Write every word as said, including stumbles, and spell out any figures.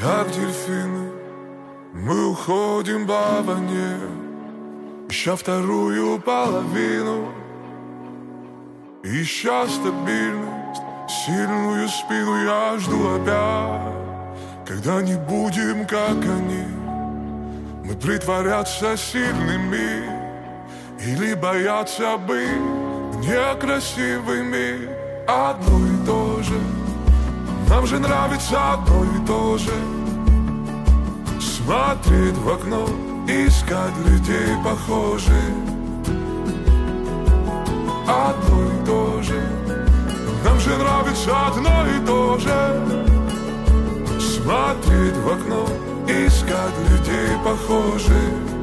Как дельфины мы уходим по воне, ища вторую половину, ища стабильность, сильную спину. Я жду опять, когда не будем, как они. Мы притворяться сильными или бояться быть некрасивыми. Одно и то же, нам же нравится одно и то же. Смотреть в окно, искать людей похожих. Одно и то же, нам же нравится одно и то же. Смотреть в окно, искать людей похожих.